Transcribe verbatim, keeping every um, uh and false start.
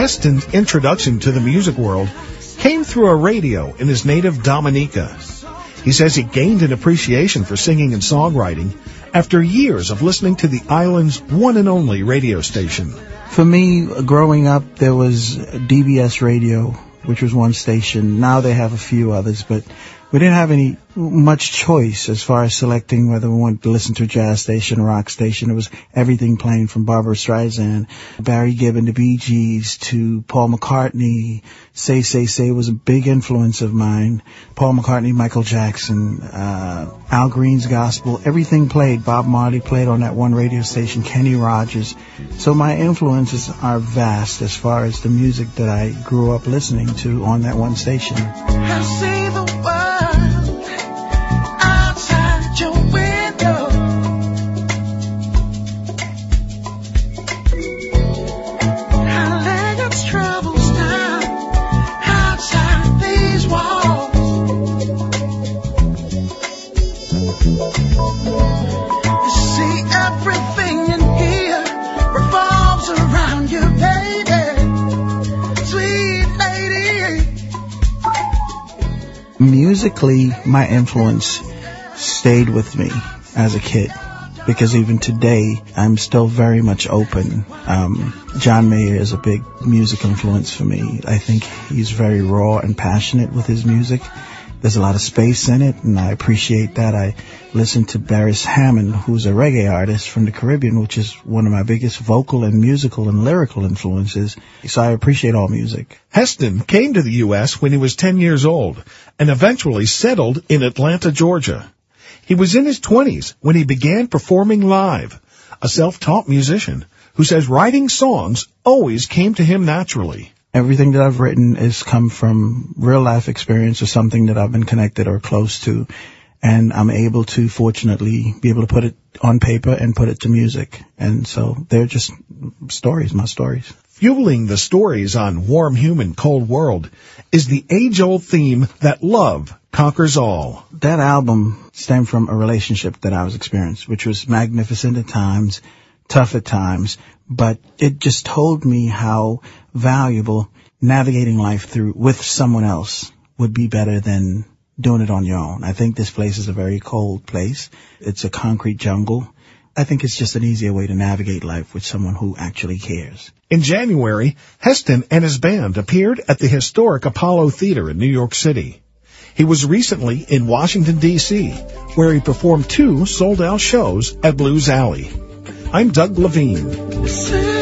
Heston's introduction to the music world came through a radio in his native Dominica. He says he gained an appreciation for singing and songwriting after years of listening to the island's one and only radio station. For me, growing up, there was D B S Radio, which was one station. Now they have a few others, but we didn't have any much choice as far as selecting whether we wanted to listen to a jazz station, rock station. It was everything playing from Barbra Streisand, Barry Gibb, the Bee Gees, to Paul McCartney. Say, Say, Say was a big influence of mine. Paul McCartney, Michael Jackson, uh, Al Green's gospel, everything played. Bob Marley played on that one radio station, Kenny Rogers. So my influences are vast as far as the music that I grew up listening to on that one station. I see the world outside your window. I lay its troubles down outside these walls. You see, everything in here revolves around you, baby, sweet lady. Musically, my influence stayed with me as a kid, because even today, I'm still very much open. Um, John Mayer is a big music influence for me. I think he's very raw and passionate with his music. There's a lot of space in it, and I appreciate that. I listen to Beres Hammond, who's a reggae artist from the Caribbean, which is one of my biggest vocal and musical and lyrical influences. So I appreciate all music. Heston came to the U S when he was ten years old and eventually settled in Atlanta, Georgia. He was in his twenties when he began performing live, a self-taught musician who says writing songs always came to him naturally. Everything that I've written has come from real-life experience or something that I've been connected or close to, and I'm able to, fortunately, be able to put it on paper and put it to music. And so they're just stories, my stories. Fueling the stories on Warm Human, Cold World is the age-old theme that love conquers all. That album stemmed from a relationship that I was experiencing, which was magnificent at times, tough at times, but it just told me how valuable navigating life through with someone else would be better than doing it on your own. I think this place is a very cold place. It's a concrete jungle. I think it's just an easier way to navigate life with someone who actually cares. In January, Heston and his band appeared at the historic Apollo Theater in New York City. He was recently in Washington, D C, where he performed two sold-out shows at Blues Alley. I'm Doug Levine.